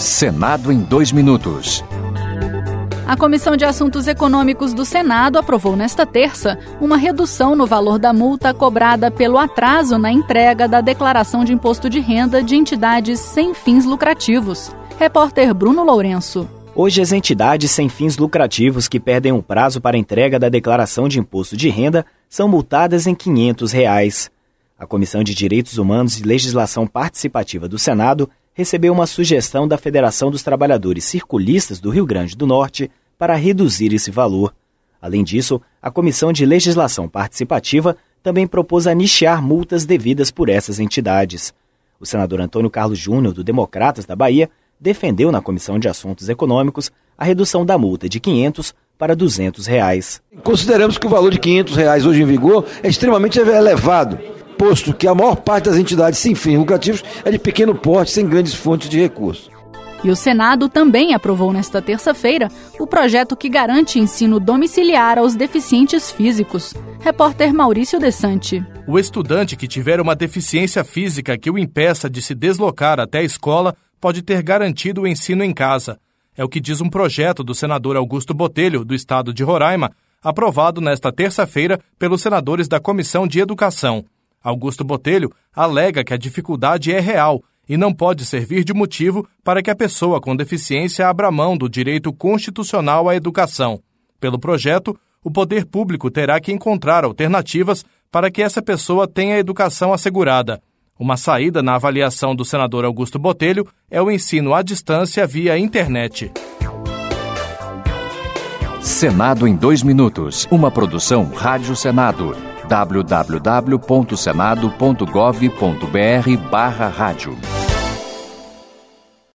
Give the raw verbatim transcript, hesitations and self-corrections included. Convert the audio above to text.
Senado em dois minutos. A Comissão de Assuntos Econômicos do Senado aprovou nesta terça uma redução no valor da multa cobrada pelo atraso na entrega da declaração de imposto de renda de entidades sem fins lucrativos. Repórter Bruno Lourenço. Hoje, as entidades sem fins lucrativos que perdem o prazo para entrega da declaração de imposto de renda são multadas em quinhentos reais. A Comissão de Direitos Humanos e Legislação Participativa do Senado recebeu uma sugestão da Federação dos Trabalhadores Circulistas do Rio Grande do Norte para reduzir esse valor. Além disso, a Comissão de Legislação Participativa também propôs anistiar multas devidas por essas entidades. O senador Antônio Carlos Júnior, do Democratas da Bahia, defendeu na Comissão de Assuntos Econômicos a redução da multa de quinhentos para duzentos reais. Consideramos que o valor de quinhentos reais hoje em vigor é extremamente elevado, posto que a maior parte das entidades sem fins lucrativos é de pequeno porte, sem grandes fontes de recursos. E o Senado também aprovou nesta terça-feira o projeto que garante ensino domiciliar aos deficientes físicos. Repórter Maurício Desante. O estudante que tiver uma deficiência física que o impeça de se deslocar até a escola pode ter garantido o ensino em casa. É o que diz um projeto do senador Augusto Botelho, do estado de Roraima, aprovado nesta terça-feira pelos senadores da Comissão de Educação. Augusto Botelho alega que a dificuldade é real e não pode servir de motivo para que a pessoa com deficiência abra mão do direito constitucional à educação. Pelo projeto, o poder público terá que encontrar alternativas para que essa pessoa tenha educação assegurada. Uma saída na avaliação do senador Augusto Botelho é o ensino à distância via internet. Senado em dois minutos. Uma produção Rádio Senado. w w w ponto senado ponto gov ponto b r barra rádio.